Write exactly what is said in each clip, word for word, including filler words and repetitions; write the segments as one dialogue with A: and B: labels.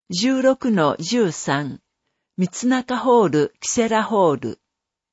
A: じゅうろくのじゅうさん、三中ホール、キセラホール。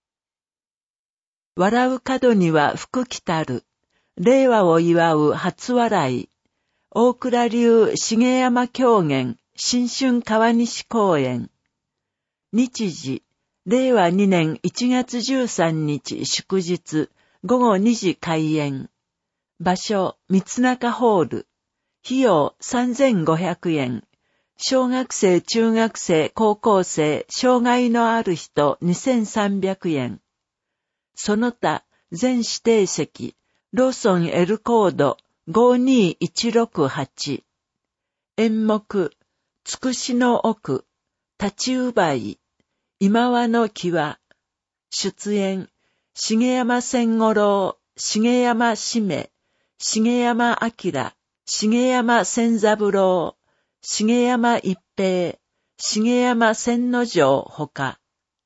A: 笑う角には福来たる。令和を祝う初笑い。大倉流重山狂言、新春川西公演。日時、令和にねんいちがつじゅうさんにち祝日、ごごにじ開演。場所、三中ホール。費用さんぜんごひゃくえん。小学生、中学生、高校生、障害のある人にせんさんびゃくえん。その他、全指定席、ローソン L コードごにいちろくはち。演目、つくしの奥、立ち奪い、今和の際。出演、重山千五郎、重山しめ、重山明、重山千三郎、重山一平、重山千之丞ほか。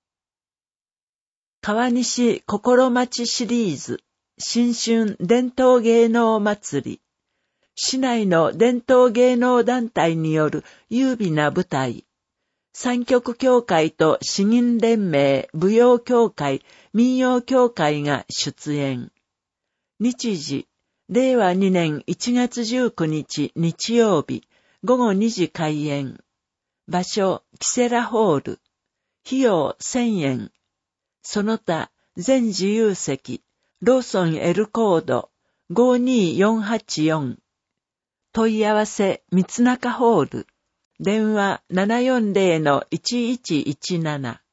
A: 川西心町シリーズ、新春伝統芸能祭り。市内の伝統芸能団体による優美な舞台。三極協会と市民連盟、舞踊協会、民謡協会が出演。日時、令和にねんいちがつじゅうくにち日曜日、ごごにじ開演。場所、キセラホール。費用せんえん。その他、全自由席、ローソン L コードごにいよんはちよん。問い合わせ、三中ホール。電話 ななよんぜろのいちいちいちなな。